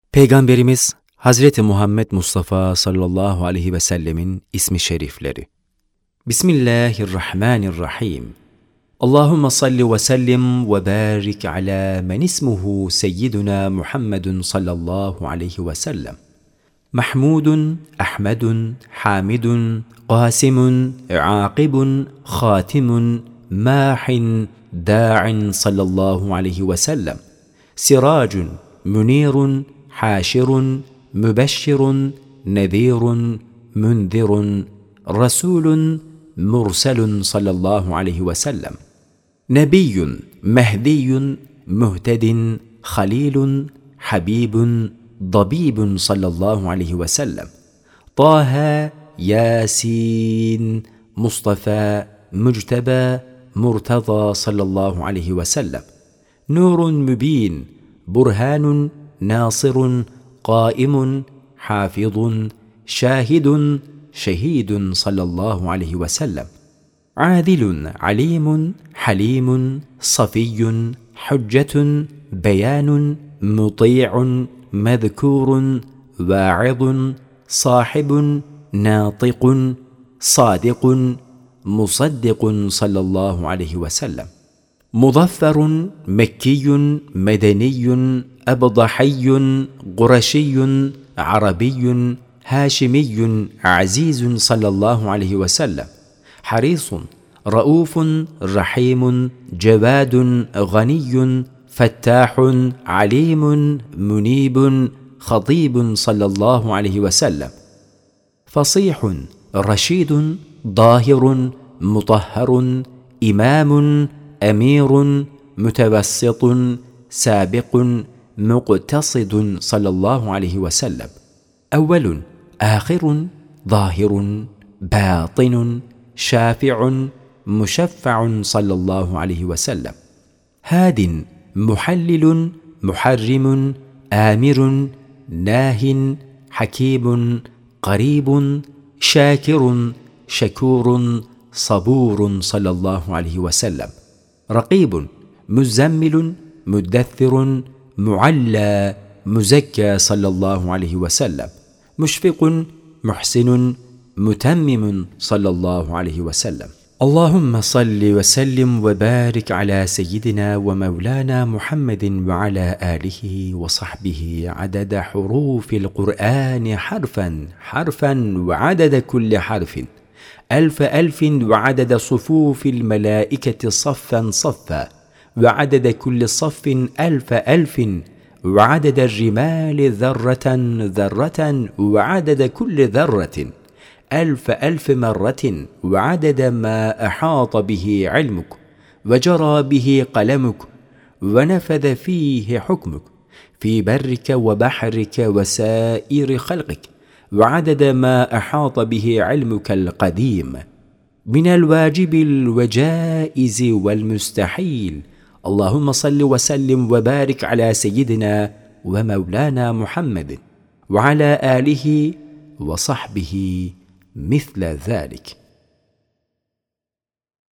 Peygamberimiz Hazreti Muhammed Mustafa sallallahu aleyhi ve sellemin ismi şerifleri. Bismillahirrahmanirrahim. Allahümme salli ve sellim ve barik ala men ismuhu seyyiduna Muhammedun sallallahu aleyhi ve sellem. Mahmudun, Ahmedun, Hamidun, Qasimun, Aqibun, Khatimun, Mahin, Da'in sallallahu aleyhi ve sellem. Siracun, Munirun, حاشر مبشر نذير منذر رسول مرسل صلى الله عليه وسلم نبي مهدي مهتد خليل حبيب ضبيب صلى الله عليه وسلم طه ياسين مصطفى مجتبى مرتضى صلى الله عليه وسلم نور مبين برهان ناصر قائم حافظ شاهد شهيد صلى الله عليه وسلم عادل عليم حليم صفي حجة بيان مطيع مذكور واعظ صاحب ناطق صادق مصدق صلى الله عليه وسلم مظفر مكي مدني أبضحي قرشي عربي هاشمي عزيز صلى الله عليه وسلم حريص رؤوف رحيم جواد غني فتاح عليم منيب خطيب صلى الله عليه وسلم فصيح رشيد ظاهر مطهر إمام أمير متوسط سابق مقتصد صلى الله عليه وسلم أول آخر ظاهر باطن شافع مشفع صلى الله عليه وسلم هاد محلل محرم آمر ناه حكيم قريب شاكر شكور صبور صلى الله عليه وسلم رقيب مزمل مدثر معلى مزكى صلى الله عليه وسلم مشفق محسن متمم صلى الله عليه وسلم اللهم صل وسلم وبارك على سيدنا ومولانا محمد وعلى آله وصحبه عدد حروف القرآن حرفا حرفا وعدد كل حرف ألف ألف وعدد صفوف الملائكة صفا صفا وعدد كل صف ألف ألف وعدد الرمال ذرة ذرة وعدد كل ذرة ألف ألف مرة وعدد ما أحاط به علمك وجرى به قلمك ونفذ فيه حكمك في برك وبحرك وسائر خلقك وعدد ما أحاط به علمك القديم من الواجب الوجائز والمستحيل اللهم صل وسلم وبارك على سيدنا ومولانا محمد وعلى آله وصحبه مثل ذلك.